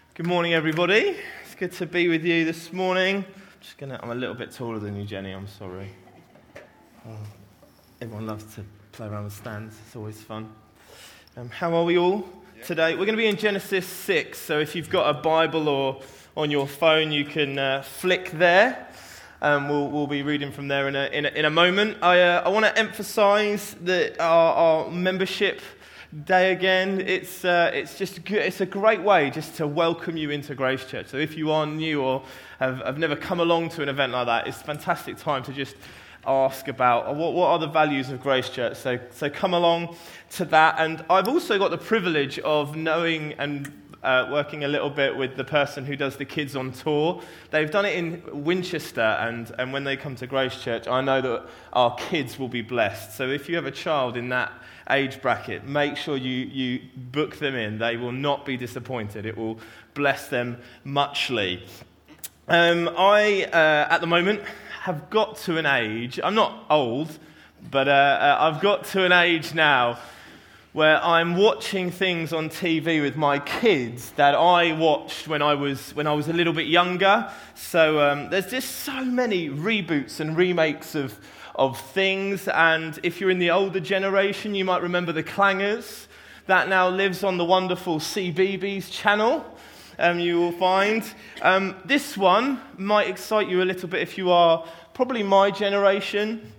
Good morning, everybody. It's good to be with you this morning. I'm a little bit taller than you, Jenny. I'm sorry. Everyone loves to play around with stands. It's always fun. How are we all today? We're going to be in Genesis 6. So if you've got a Bible or on your phone, you can flick there. We'll be reading from there in a moment. I want to emphasise that our membership day again. It's a great way just to welcome you into Grace Church. So if you are new or have never come along to an event like that, it's a fantastic time to just ask about what are the values of Grace Church. So come along to that. And I've also got the privilege of knowing and working a little bit with the person who does the kids on tour. They've done it in Winchester, and when they come to Grace Church, I know that our kids will be blessed. So if you have a child in that age bracket, make sure you book them in. They will not be disappointed. It will bless them muchly. I, at the moment, have got to an age, I'm not old, but I've got to an age now where I'm watching things on TV with my kids that I watched when I was a little bit younger. So there's just so many reboots and remakes of things, and if you're in the older generation, you might remember The Clangers. That now lives on the wonderful CBeebies channel. You will find this one might excite you a little bit if you are probably my generation.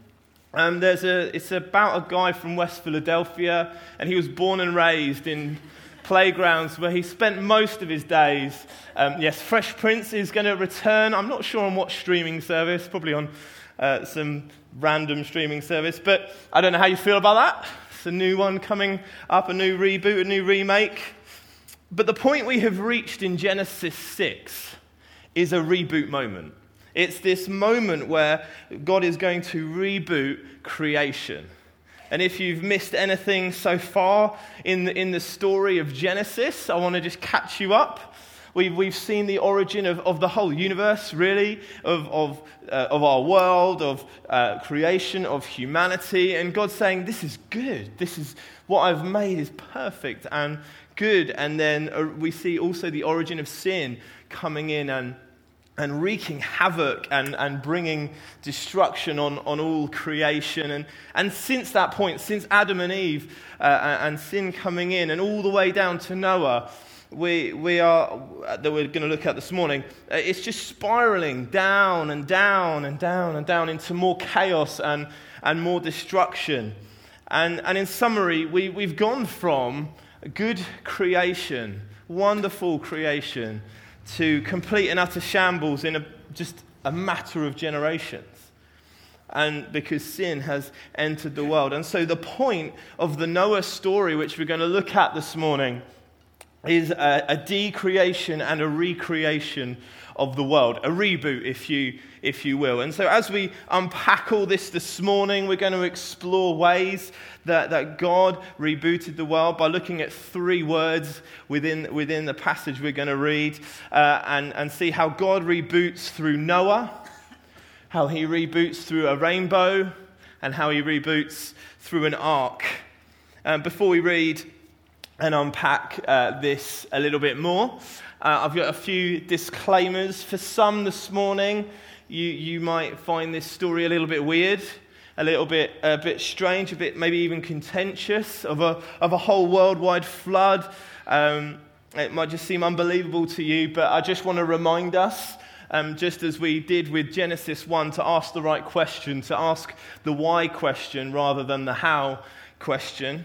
It's about a guy from West Philadelphia, and he was born and raised in playgrounds where he spent most of his days. Yes, Fresh Prince is going to return. I'm not sure on what streaming service, probably on some random streaming service, but I don't know how you feel about that. It's a new one coming up, a new reboot, a new remake. But the point we have reached in Genesis 6 is a reboot moment. It's this moment where God is going to reboot creation. And if you've missed anything so far in the story of Genesis, I want to just catch you up. We've seen the origin of the whole universe, really, of our world, of creation, of humanity, and God saying, this is good. This is what I've made is perfect and good. And then we see also the origin of sin coming in and wreaking havoc and bringing destruction on all creation. And since that point, since Adam and Eve and sin coming in, and all the way down to Noah, we're going to look at this morning, it's just spiraling down and down and down and down into more chaos and more destruction. And in summary, we've gone from good creation, wonderful creation, to complete and utter shambles in just a matter of generations. And because sin has entered the world. And so the point of the Noah story, which we're going to look at this morning, is a decreation and a recreation of the world, a reboot, if you will. And so as we unpack all this morning, we're going to explore ways that God rebooted the world by looking at three words within the passage we're going to read, and see how God reboots through Noah, how he reboots through a rainbow, and how he reboots through an ark. Before we read and unpack this a little bit more, I've got a few disclaimers. For some this morning, you might find this story a little bit weird, a bit strange, a bit maybe even contentious, of a whole worldwide flood. It might just seem unbelievable to you, but I just want to remind us, just as we did with Genesis 1, to ask the right question, to ask the why question rather than the how question.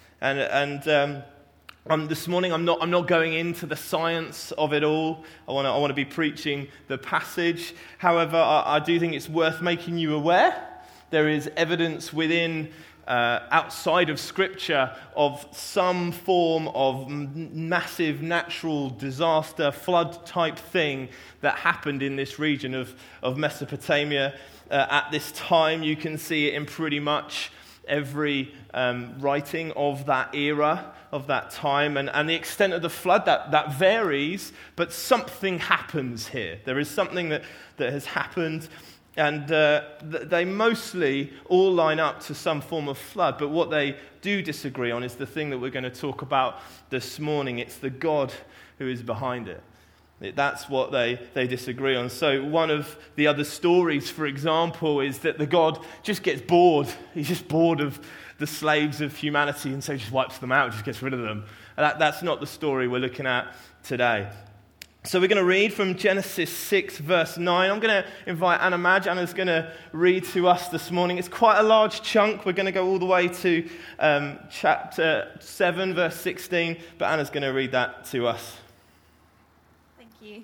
This morning, I'm not going into the science of it all. I want to be preaching the passage. However, I do think it's worth making you aware. There is evidence within, outside of Scripture, of some form of massive natural disaster, flood type thing that happened in this region of Mesopotamia at this time. You can see it in pretty much every writing of that era, of that time, and the extent of the flood that varies, but something happens here. There is something that has happened, and they mostly all line up to some form of flood, but what they do disagree on is the thing that we're going to talk about this morning. It's the God who is behind it. That's what they disagree on. So one of the other stories, for example, is that the God just gets bored. He's just bored of the slaves of humanity, and so he just wipes them out, just gets rid of them. And that's not the story we're looking at today. So we're going to read from Genesis 6, verse 9. I'm going to invite Anna Madge. Anna's going to read to us this morning. It's quite a large chunk. We're going to go all the way to chapter 7, verse 16, but Anna's going to read that to us. Thank you.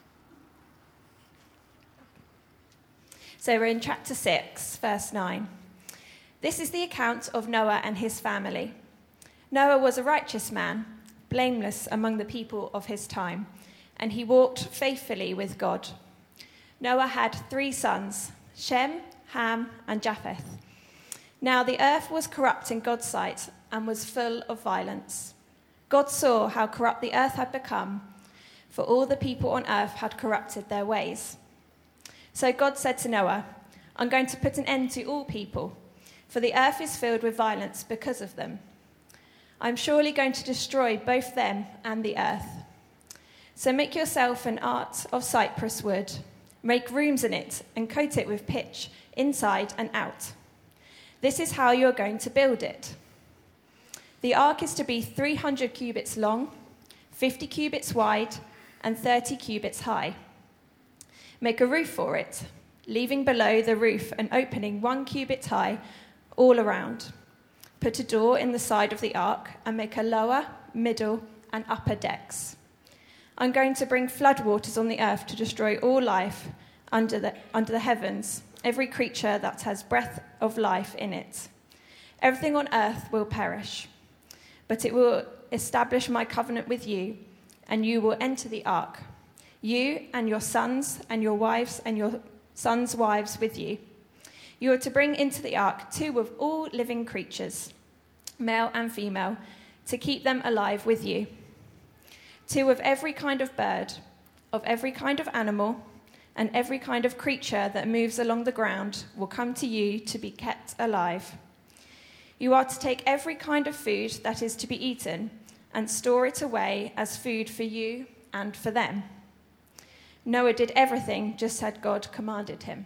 So we're in chapter 6, verse 9. This is the account of Noah and his family. Noah was a righteous man, blameless among the people of his time, and he walked faithfully with God. Noah had 3 sons, Shem, Ham, and Japheth. Now the earth was corrupt in God's sight and was full of violence. God saw how corrupt the earth had become, for all the people on earth had corrupted their ways. So God said to Noah, I'm going to put an end to all people, for the earth is filled with violence because of them. I'm surely going to destroy both them and the earth. So make yourself an ark of cypress wood, make rooms in it, and coat it with pitch, inside and out. This is how you're going to build it. The ark is to be 300 cubits long, 50 cubits wide, and 30 cubits high. Make a roof for it, leaving below the roof an opening 1 cubit high all around. Put a door in the side of the ark and make a lower, middle, and upper decks. I'm going to bring floodwaters on the earth to destroy all life under the heavens, every creature that has breath of life in it. Everything on earth will perish, but it will establish my covenant with you, and you will enter the ark, you and your sons and your wives and your sons' wives with you. You are to bring into the ark 2 of all living creatures, male and female, to keep them alive with you. 2 of every kind of bird, of every kind of animal, and every kind of creature that moves along the ground will come to you to be kept alive. You are to take every kind of food that is to be eaten and store it away as food for you and for them. Noah did everything just as God commanded him.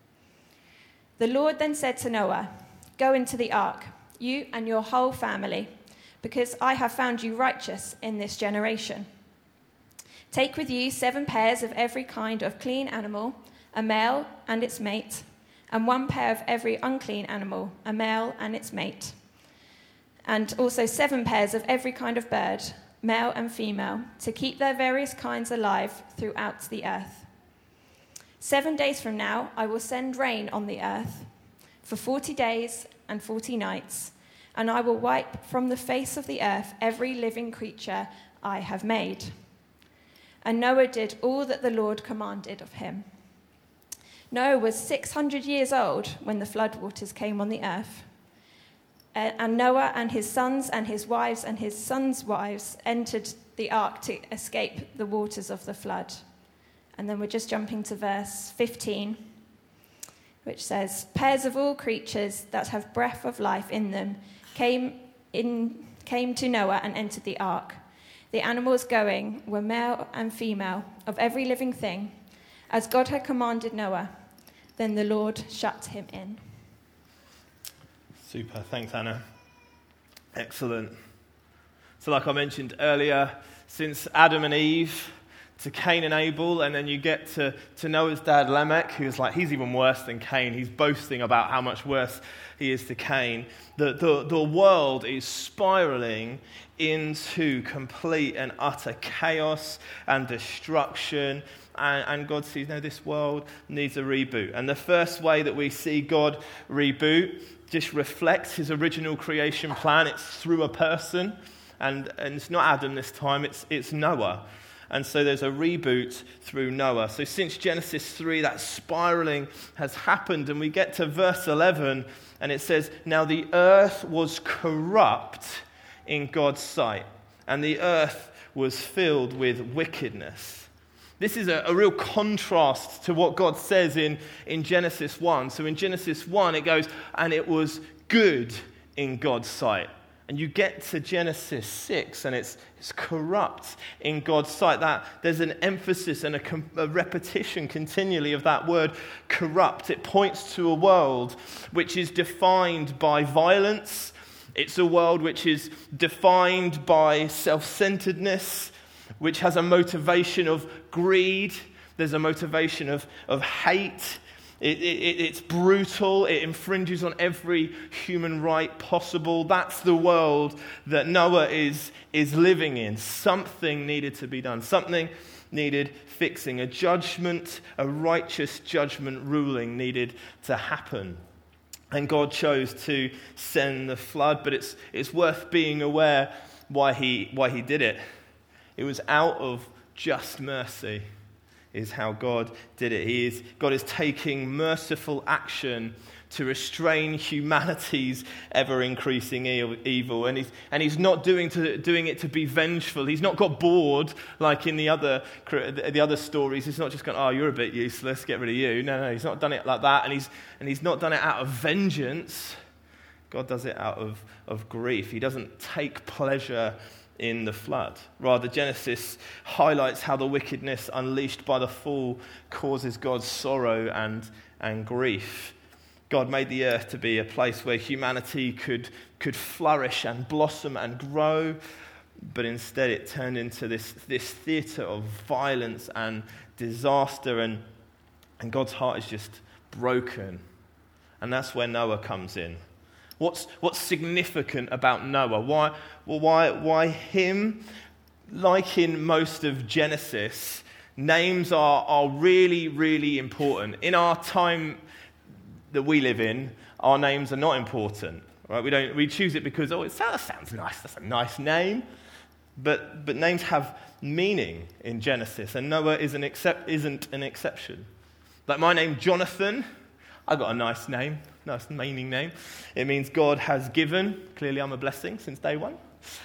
The Lord then said to Noah, Go into the ark, you and your whole family, because I have found you righteous in this generation. Take with you 7 pairs of every kind of clean animal, a male and its mate, and 1 pair of every unclean animal, a male and its mate, and also 7 pairs of every kind of bird, male and female, to keep their various kinds alive throughout the earth. 7 days from now I will send rain on the earth for 40 days and 40 nights, and I will wipe from the face of the earth every living creature I have made. And Noah did all that the Lord commanded of him. Noah was 600 years old when the floodwaters came on the earth. And Noah and his sons and his wives and his sons' wives entered the ark to escape the waters of the flood. And then we're just jumping to verse 15, which says, Pairs of all creatures that have breath of life in them came to Noah and entered the ark. The animals going were male and female of every living thing, as God had commanded Noah. Then the Lord shut him in. Super. Thanks, Anna. Excellent. So like I mentioned earlier, since Adam and Eve to Cain and Abel, and then you get to Noah's dad Lamech, who's like, he's even worse than Cain. He's boasting about how much worse he is to Cain. The world is spiraling into complete and utter chaos and destruction. And God sees, no, this world needs a reboot. And the first way that we see God reboot just reflects his original creation plan. It's through a person. And it's not Adam this time, it's Noah. And so there's a reboot through Noah. So since Genesis 3, that spiraling has happened. And we get to verse 11, and it says, Now the earth was corrupt in God's sight, and the earth was filled with wickedness. This is a real contrast to what God says in Genesis 1. So in Genesis 1, it goes, and it was good in God's sight. And you get to Genesis 6, and it's corrupt in God's sight. That there's an emphasis and a repetition continually of that word corrupt. It points to a world which is defined by violence. It's a world which is defined by self-centeredness, which has a motivation of greed. There's a motivation of hate. It's brutal. It infringes on every human right possible. That's the world that Noah is living in. Something needed to be done. Something needed fixing. A judgment, a righteous judgment ruling needed to happen. And God chose to send the flood, but it's worth being aware why he did it. It was out of just mercy. Is how God did it. God is taking merciful action to restrain humanity's ever-increasing evil. And he's not doing it to be vengeful. He's not got bored like in the other stories. He's not just going, oh, you're a bit useless, get rid of you. No, he's not done it like that. And he's not done it out of vengeance. God does it out of grief. He doesn't take pleasure in the flood. Rather, Genesis highlights how the wickedness unleashed by the fall causes God's sorrow and grief. God made the earth to be a place where humanity could flourish and blossom and grow, but instead it turned into this theatre of violence and disaster, and God's heart is just broken. And that's where Noah comes in. What's significant about Noah? Why him? Like in most of Genesis, names are really, really important. In our time that we live in, our names are not important. Right? We choose it because it sounds nice. That's a nice name. But names have meaning in Genesis, and Noah isn't an exception. Like my name, Jonathan. I got a nice name. Nice meaning name. It means God has given. Clearly I'm a blessing since day one.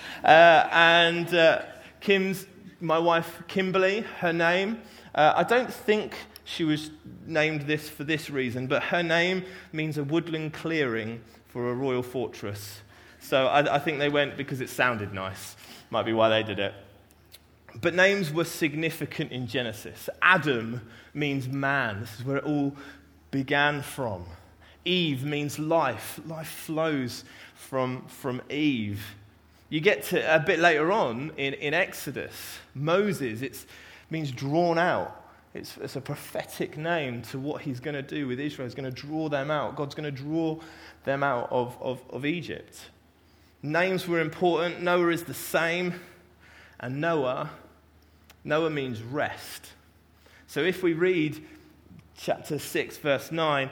Kim's, my wife Kimberly, her name. I don't think she was named this for this reason, but her name means a woodland clearing for a royal fortress. So I think they went because it sounded nice. Might be why they did it. But names were significant in Genesis. Adam means man. This is where it all began from. Eve means life. Life flows from Eve. You get to a bit later on in Exodus, Moses, it means drawn out. It's a prophetic name to what he's going to do with Israel. He's going to draw them out. God's going to draw them out of Egypt. Names were important. Noah is the same. And Noah means rest. So if we read chapter 6, verse 9,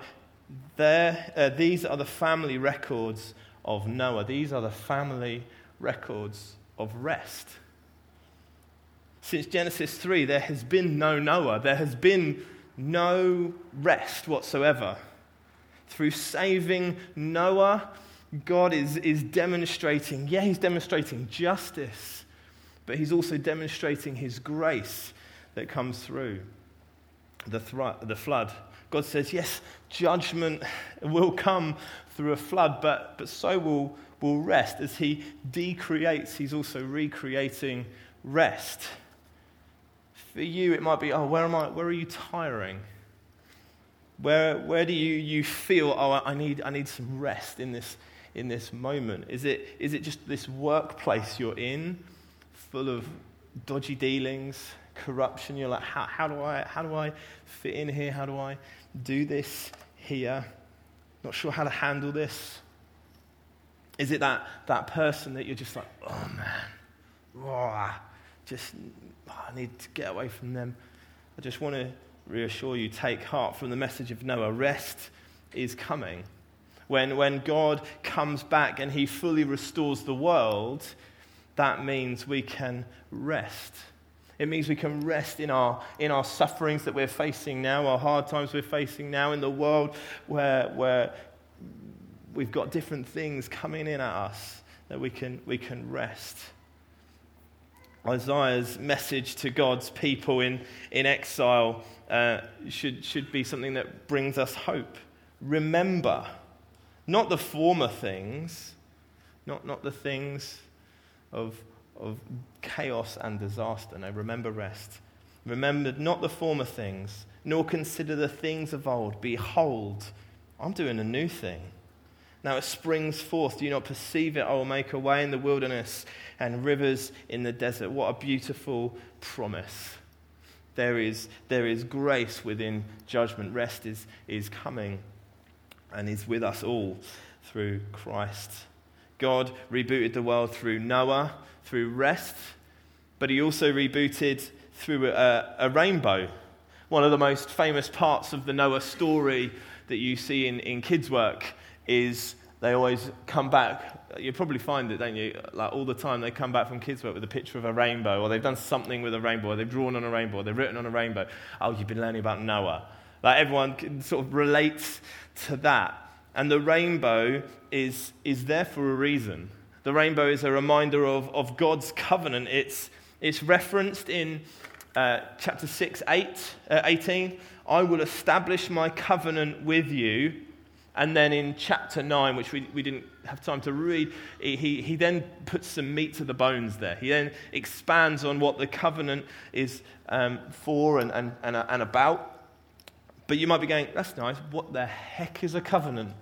these are the family records of Noah. These are the family records of rest. Since Genesis 3, there has been no Noah. There has been no rest whatsoever. Through saving Noah, God is demonstrating, he's demonstrating justice, but he's also demonstrating his grace that comes through the flood. God says, yes, judgment will come through a flood, but so will rest. As he decreates, he's also recreating rest. For you, it might be, where are you tiring? Where do you feel, I need some rest in this moment? Is it just this workplace you're in, full of dodgy dealings, corruption? You're like, how do I fit in here? How do I do this here? Not sure how to handle this. Is it that person that you're just like, oh man, I need to get away from them? I just want to reassure you, take heart from the message of Noah. Rest is coming. When God comes back and he fully restores the world, that means we can rest. It means we can rest in our sufferings that we're facing now, our hard times we're facing now, in the world where we've got different things coming in at us, that we can rest. Isaiah's message to God's people in exile should be something that brings us hope. Remember, not the former things, Not the things of chaos and disaster. No, remember rest. Remember not the former things, nor consider the things of old. Behold, I'm doing a new thing. Now it springs forth. Do you not perceive it? I will make a way in the wilderness and rivers in the desert. What a beautiful promise. There is grace within judgment. Rest is coming and is with us all through Christ. God rebooted the world through Noah, through rest, but he also rebooted through a rainbow. One of the most famous parts of the Noah story that you see in kids' work is they always come back. You probably find it, don't you? Like all the time they come back from kids' work with a picture of a rainbow, or they've done something with a rainbow, or they've drawn on a rainbow, or they've written on a rainbow. Oh, you've been learning about Noah. Like everyone can sort of relates to that. And the rainbow is there for a reason. The rainbow is a reminder of God's covenant. It's referenced in chapter 6, 18. I will establish my covenant with you. And then in chapter 9, which we didn't have time to read, he then puts some meat to the bones there. He then expands on what the covenant is for and about. But you might be going, that's nice. What the heck is a covenant?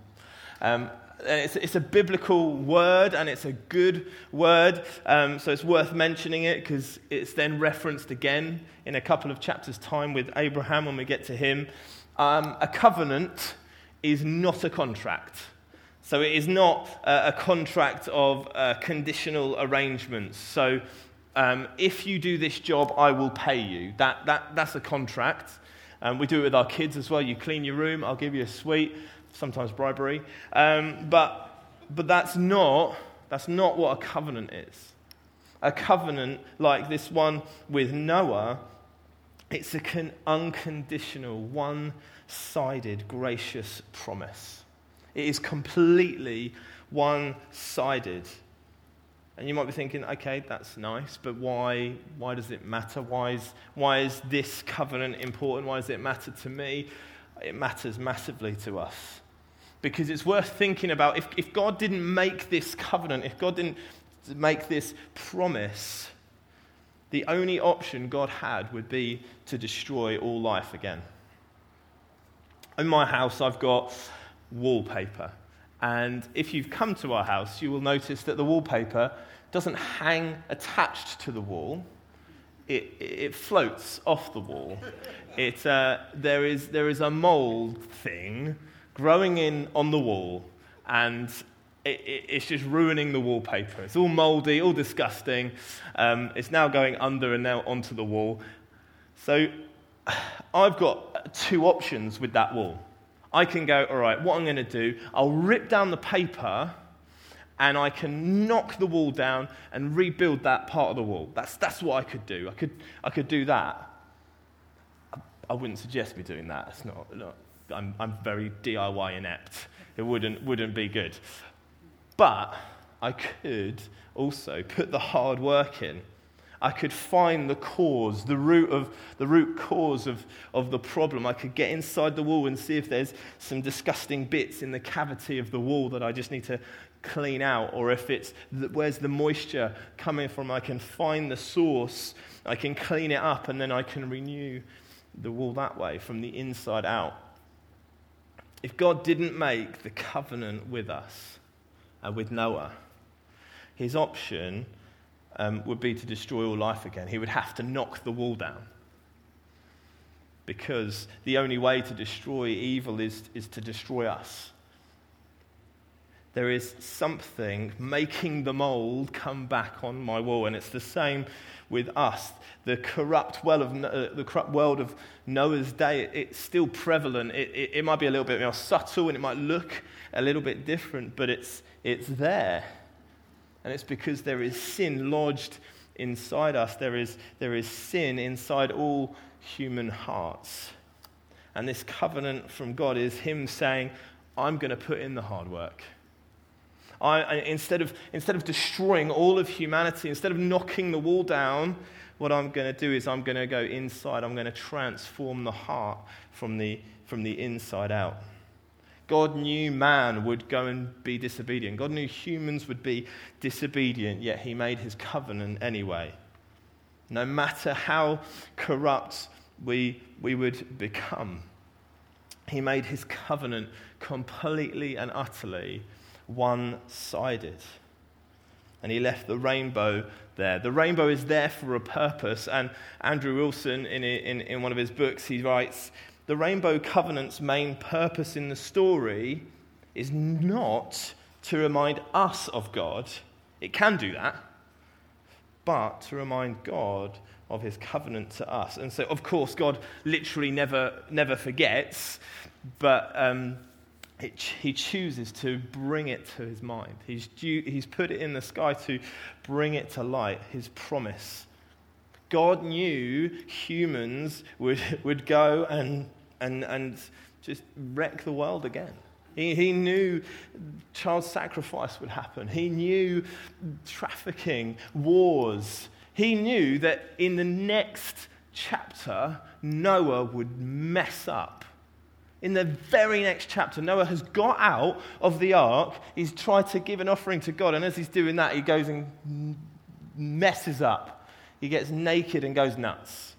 It's a biblical word, and it's a good word. So it's worth mentioning it because it's then referenced again in a couple of chapters' time with Abraham when we get to him. A covenant is not a contract. So it is not a contract of conditional arrangements. So if you do this job, I will pay you. That's a contract. We do it with our kids as well. You clean your room, I'll give you a sweet, sometimes bribery. But that's not what a covenant is. A covenant like this one with Noah, it's an unconditional, one-sided, gracious promise. It is completely one-sided. And you might be thinking, okay, that's nice, but why does it matter? Why is this covenant important? Why does it matter to me? It matters massively to us. Because it's worth thinking about, if God didn't make this covenant, if God didn't make this promise, the only option God had would be to destroy all life again. In my house, I've got wallpaper. And if you've come to our house, you will notice that the wallpaper doesn't hang attached to the wall. It floats off the wall. There is a mold thing growing on the wall, and it's just ruining the wallpaper. It's all moldy, all disgusting. It's now going under and now onto the wall. So I've got two options with that wall. I can go, all right, what I'm going to do, I'll rip down the paper and I can knock the wall down and rebuild that part of the wall. That's what I could do. I could do that. I wouldn't suggest me doing that. It's not. I'm very DIY inept. It wouldn't be good. But I could also put the hard work in. I could find the cause, the root cause of the problem. I could get inside the wall and see if there's some disgusting bits in the cavity of the wall that I just need to clean out, or if it's where's the moisture coming from. I can find the source, I can clean it up, and then I can renew the wall that way from the inside out. If God didn't make the covenant with us, with Noah, his option would be to destroy all life again. He would have to knock the wall down. Because the only way to destroy evil is to destroy us. There is something making the mold come back on my wall, and it's the same with us. The corrupt world of Noah's day, it's still prevalent. It might be a little bit more subtle, and it might look a little bit different, but it's there. And it's because there is sin lodged inside us. There is sin inside all human hearts. And this covenant from God is him saying, I'm going to put in the hard work. Instead of destroying all of humanity, instead of knocking the wall down, what I'm going to do is I'm going to go inside. I'm going to transform the heart from the inside out. God knew man would go and be disobedient. God knew humans would be disobedient, yet he made his covenant anyway. No matter how corrupt we would become, he made his covenant completely and utterly one-sided. And he left the rainbow there. The rainbow is there for a purpose. And Andrew Wilson, in one of his books, he writes, the rainbow covenant's main purpose in the story is not to remind us of God. It can do that. But to remind God of his covenant to us. And so, of course, God literally never forgets, but he chooses to bring it to his mind. He's put it in the sky to bring it to light, his promise. God knew humans would go and just wreck the world again. He knew child sacrifice would happen. He knew trafficking, wars. He knew that in the next chapter, Noah would mess up. In the very next chapter, Noah has got out of the ark. He's tried to give an offering to God. And as he's doing that, he goes and messes up. He gets naked and goes nuts.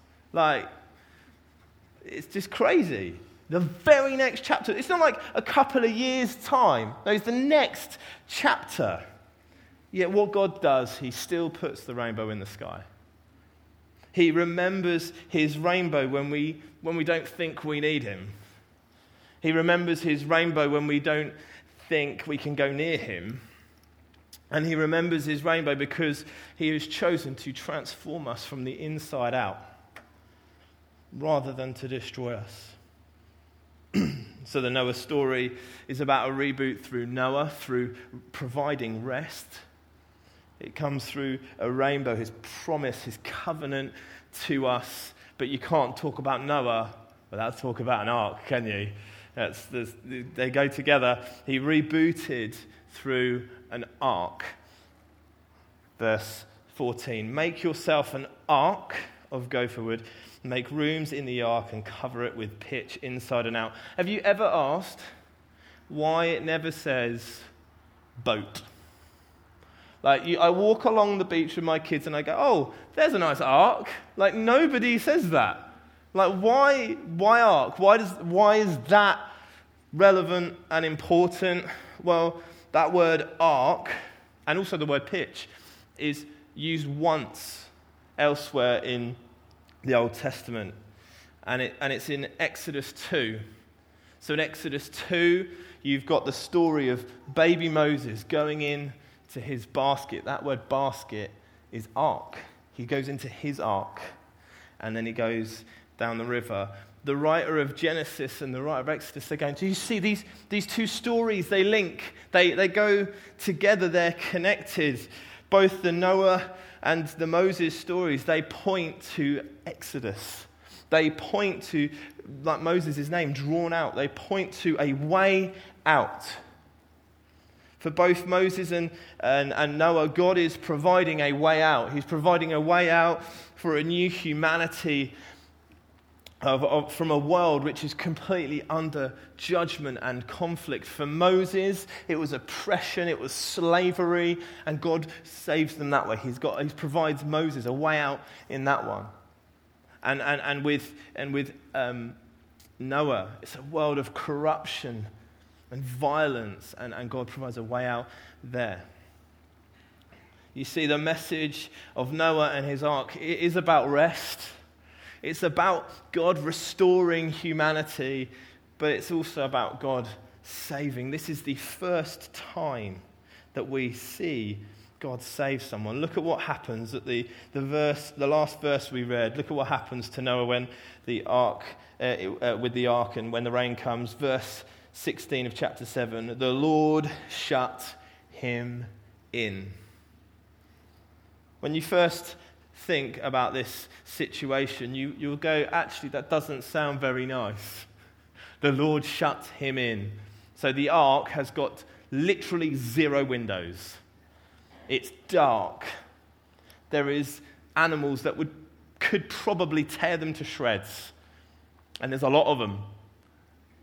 It's just crazy. The very next chapter. It's not like a couple of years' time. No, it's the next chapter. Yet what God does, he still puts the rainbow in the sky. He remembers his rainbow when we don't think we need him. He remembers his rainbow when we don't think we can go near him. And he remembers his rainbow because he has chosen to transform us from the inside out rather than to destroy us. So the Noah story is about a reboot through Noah, through providing rest. It comes through a rainbow, his promise, his covenant to us. But you can't talk about Noah without talking about an ark, can you? They go together. He rebooted through an ark. Verse 14, make yourself an ark of gopher wood. Make rooms in the ark and cover it with pitch inside and out. Have you ever asked why it never says boat? I walk along the beach with my kids and I go, oh, there's a nice ark. Nobody says that. Why ark? Why is that relevant and important? Well, that word ark, and also the word pitch, is used once elsewhere in the Old Testament, and it's in Exodus 2. So in Exodus 2, you've got the story of baby Moses going in to his basket. That word basket is ark. He goes into his ark, and then he goes down the river. The writer of Genesis and the writer of Exodus, they're going, do you see these two stories? They link. They go together. They're connected. Both the Noah and the Moses stories, they point to Exodus. They point to, like Moses' name, drawn out. They point to a way out. For both Moses and Noah, God is providing a way out. He's providing a way out for a new humanity from a world which is completely under judgment and conflict. For Moses, it was oppression, it was slavery, and God saves them that way. He provides Moses a way out in that one. And with Noah, it's a world of corruption and violence, and God provides a way out there. You see, the message of Noah and his ark, it is about rest. It's about God restoring humanity, but it's also about God saving. This is the first time that we see God save someone. Look at what happens at the last verse we read. Look at what happens to Noah when the ark, with the ark, and when the rain comes. Verse 16 of chapter 7. The Lord shut him in. When you first think about this situation, you'll go, actually, that doesn't sound very nice. The Lord shut him in. So the ark has got literally 0 windows. It's dark. There is animals that could probably tear them to shreds. And there's a lot of them.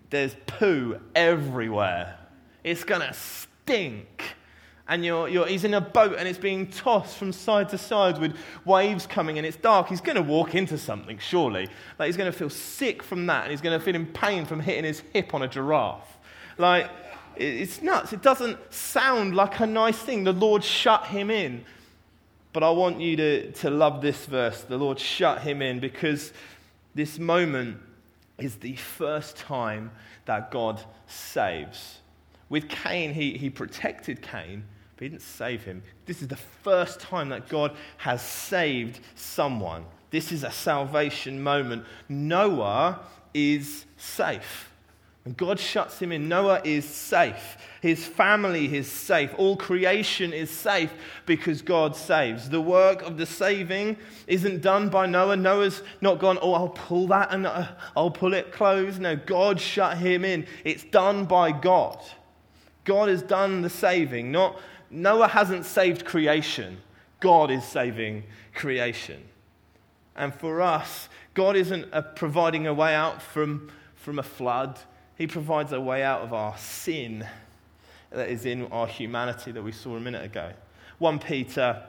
there's poo everywhere. It's going to stink. And he's in a boat and it's being tossed from side to side with waves coming and it's dark. He's going to walk into something, surely. Like, he's going to feel sick from that and he's going to feel in pain from hitting his hip on a giraffe. Like, it's nuts. It doesn't sound like a nice thing. The Lord shut him in. But I want you to love this verse. The Lord shut him in, because this moment is the first time that God saves. With Cain, he protected Cain, but he didn't save him. This is the first time that God has saved someone. This is a salvation moment. Noah is safe. When God shuts him in, Noah is safe. His family is safe. All creation is safe because God saves. The work of the saving isn't done by Noah. Noah's not gone, I'll pull that and I'll pull it close. No, God shut him in. It's done by God. God has done the saving. Noah hasn't saved creation. God is saving creation. And for us, God isn't providing a way out from a flood. He provides a way out of our sin that is in our humanity that we saw a minute ago. 1 Peter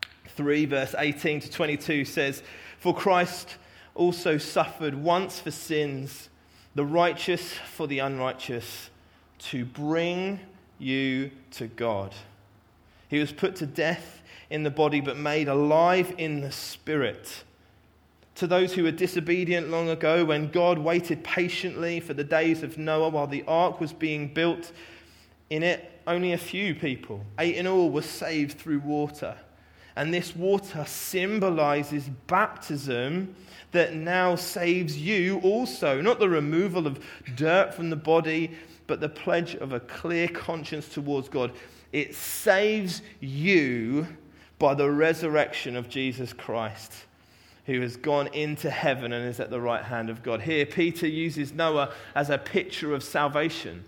3 verse 18 to 22 says, "For Christ also suffered once for sins, the righteous for the unrighteous, to bring you to God. He was put to death in the body, but made alive in the spirit. To those who were disobedient long ago, when God waited patiently for the days of Noah while the ark was being built, in it only a few people, 8 in all, were saved through water. And this water symbolizes baptism that now saves you also, not the removal of dirt from the body, but the pledge of a clear conscience towards God. It saves you by the resurrection of Jesus Christ, who has gone into heaven and is at the right hand of God." Here, Peter uses Noah as a picture of salvation.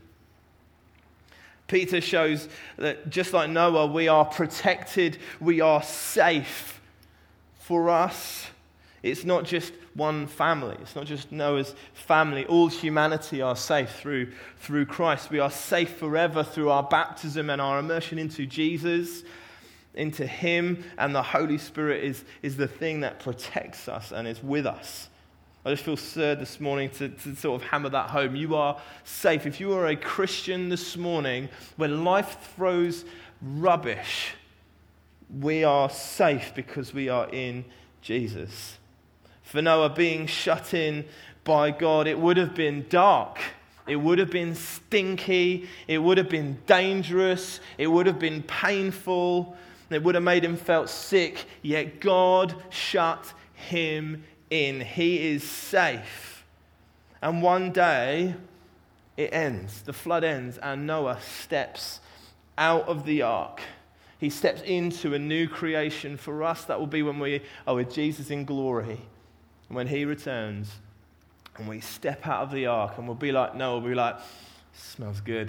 Peter shows that just like Noah, we are protected, we are safe. For us, it's not just one family. It's not just Noah's family. All humanity are safe through Christ. We are safe forever through our baptism and our immersion into Jesus, into Him, and the Holy Spirit is the thing that protects us and is with us. I just feel stirred this morning to sort of hammer that home. You are safe. If you are a Christian this morning, when life throws rubbish, we are safe because we are in Jesus. For Noah, being shut in by God, it would have been dark. It would have been stinky. It would have been dangerous. It would have been painful. It would have made him felt sick. Yet God shut him in. He is safe. And one day, it ends. The flood ends, and Noah steps out of the ark. He steps into a new creation. For us, that will be when we are with Jesus in glory. When He returns, and we step out of the ark, and we'll be like Noah, we'll be like, smells good.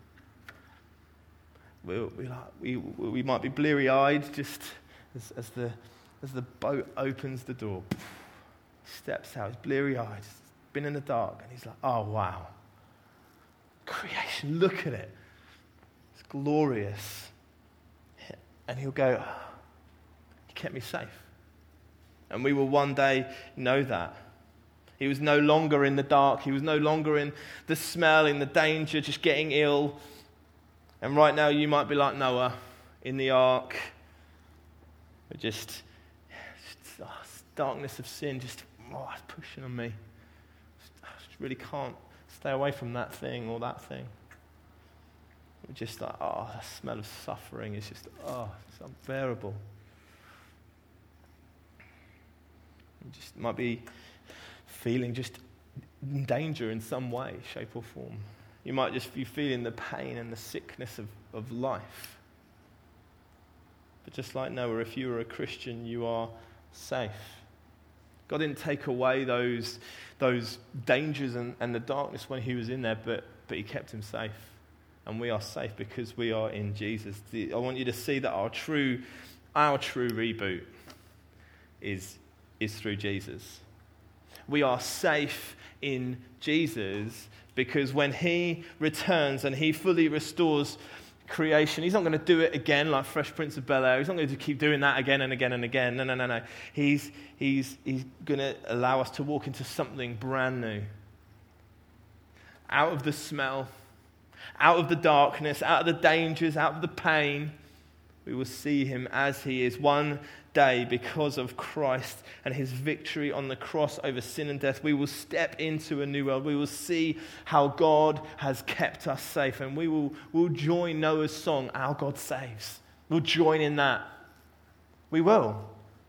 We might be bleary-eyed just as the boat opens the door. Steps out, he's bleary-eyed, he's been in the dark, and he's like, oh wow. Creation, look at it. It's glorious. And he'll go, He kept me safe. And we will one day know that. He was no longer in the dark. He was no longer in the smell, in the danger, just getting ill. And right now you might be like Noah in the ark. But just darkness of sin, it's pushing on me. I just really can't stay away from that thing or that thing. Just like, the smell of suffering is just, it's unbearable. You just might be feeling just in danger in some way, shape or form. You might just be feeling the pain and the sickness of life. But just like Noah, if you are a Christian, you are safe. God didn't take away those dangers and the darkness when He was in there, but He kept him safe. And we are safe because we are in Jesus. I want you to see that our true reboot is through Jesus. We are safe in Jesus because when he returns and he fully restores creation, he's not going to do it again like Fresh Prince of Bel-Air. He's not going to keep doing that again and again and again. No. He's going to allow us to walk into something brand new. Out of the smell, out of the darkness, out of the dangers, out of the pain, we will see him as he is. One day, because of Christ and his victory on the cross over sin and death, we will step into a new world. We will see how God has kept us safe, and we'll join Noah's song, Our God Saves. We'll join in that. We will.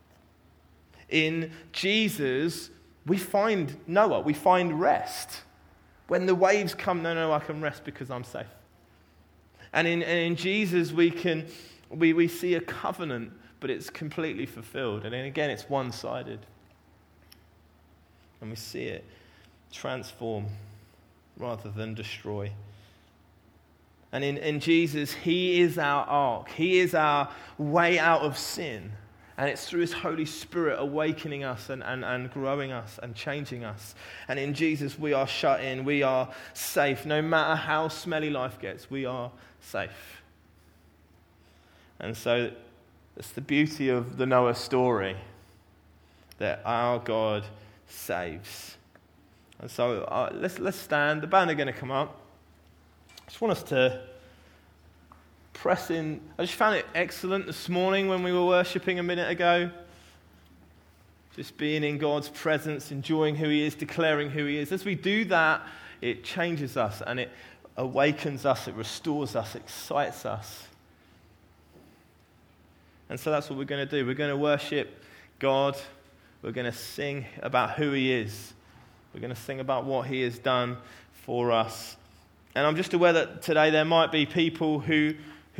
In Jesus, we find Noah. We find rest. When the waves come, no, I can rest because I'm safe. And in Jesus, we see a covenant, but it's completely fulfilled. And then again, it's one-sided. And we see it transform rather than destroy. And in Jesus, he is our ark. He is our way out of sin. And it's through his Holy Spirit awakening us and growing us and changing us. And in Jesus, we are shut in. We are safe. No matter how smelly life gets, we are safe. And so it's the beauty of the Noah story that our God saves. And so let's stand. The band are going to come up. I just want us to press in. I just found it excellent this morning when we were worshipping a minute ago. Just being in God's presence, enjoying who he is, declaring who he is. As we do that, it changes us and it awakens us, it restores us, it excites us. And so that's what we're going to do. We're going to worship God. We're going to sing about who he is. We're going to sing about what he has done for us. And I'm just aware that today there might be people who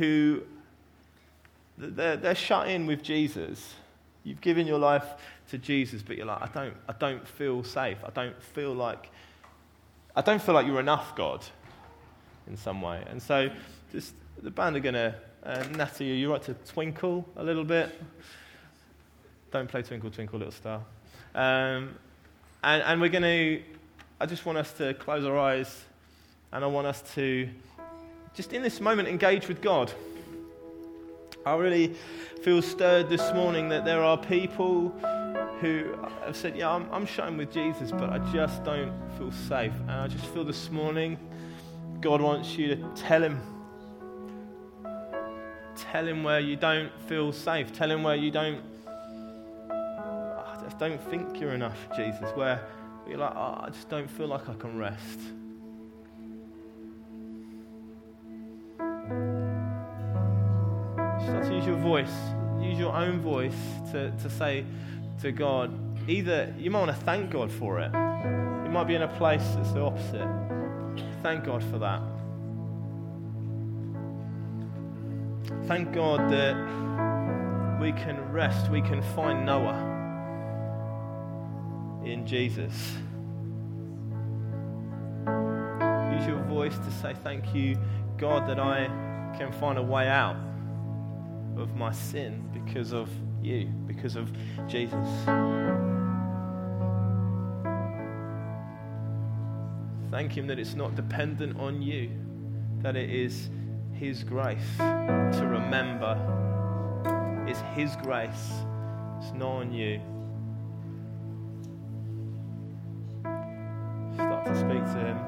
they're shut in with Jesus. You've given your life to Jesus, but you're like, I don't feel safe. I don't feel like you're enough, God, in some way. And so just the band are going to, Natty, are you right to twinkle a little bit? Don't play Twinkle, Twinkle, Little Star. And we're going to, I just want us to close our eyes, and I want us to, just in this moment, engage with God. I really feel stirred this morning that there are people who have said, yeah, I'm shut with Jesus, but I just don't feel safe. And I just feel this morning, God wants you to tell him. Tell him where you don't feel safe. Tell him where you don't, I just don't think you're enough, Jesus. Where you're like, I just don't feel like I can rest. Start to use your voice, use your own voice to say to God, either you might want to thank God for it. You might be in a place that's the opposite. Thank God for that. Thank God that we can rest, we can find Noah in Jesus. Use your voice to say thank you, God, that I can find a way out of my sin because of you, because of Jesus. Thank him that it's not dependent on you, that it is his grace to remember. It's his grace. It's not on you. Start to speak to him.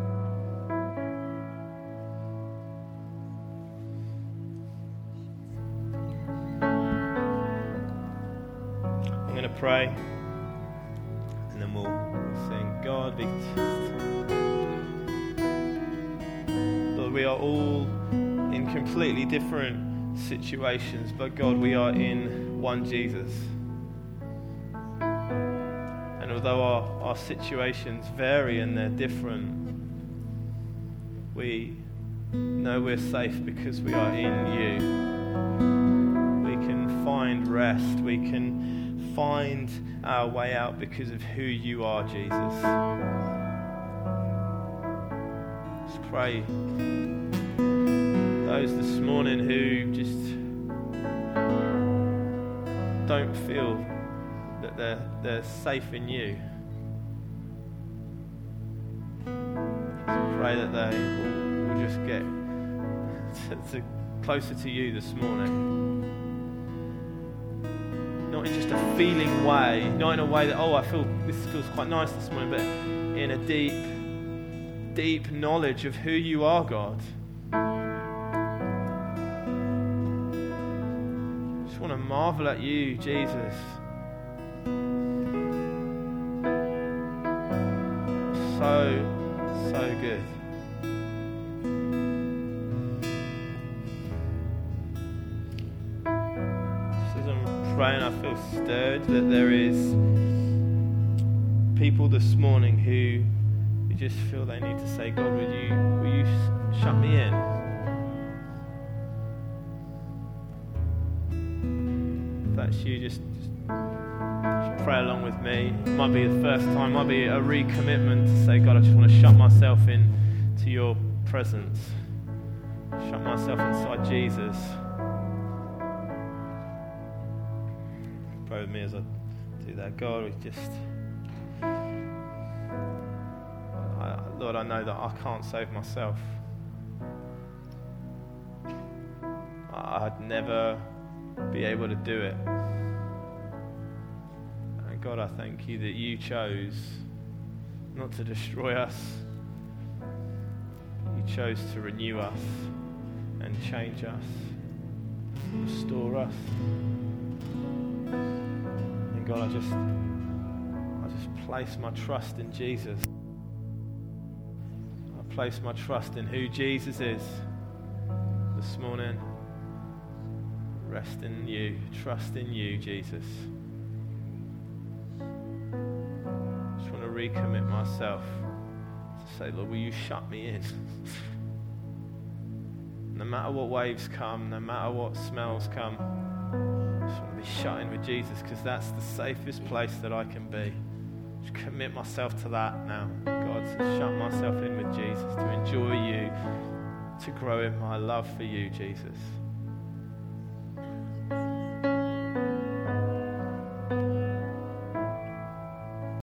I'm going to pray, and then we'll sing. God, Lord, we are all in completely different situations, but God, we are in one Jesus. And although our situations vary and they're different, we know we're safe because we are in you. We can find rest. We can find our way out because of who you are, Jesus. Just pray. Those this morning who just don't feel that they're safe in you. pray that they will just get closer to you this morning. Not in just a feeling way, not in a way that, this feels quite nice this morning, but in a deep knowledge of who you are, God. Just want to marvel at you, Jesus. So good. Just as I'm praying, I feel stirred that there is people this morning who just feel they need to say, God, will you shut me in? If that's you, just pray along with me. It might be the first time, might be a recommitment to say, God, I just want to shut myself in to your presence. Shut myself inside Jesus. Pray with me as I do that. God, we just... Lord, I know that I can't save myself. I'd never be able to do it. And God, I thank you that you chose not to destroy us. You chose to renew us and change us, restore us. And God, I just place my trust in Jesus. Place my trust in who Jesus is this morning. Rest in you, trust in you, Jesus. Just want to recommit myself to say, Lord, will you shut me in? No matter what waves come, no matter what smells come, I just want to be shut in with Jesus, because that's the safest place that I can be. Just commit myself to that now, God, to shut myself in with Jesus, to enjoy you, to grow in my love for you, Jesus.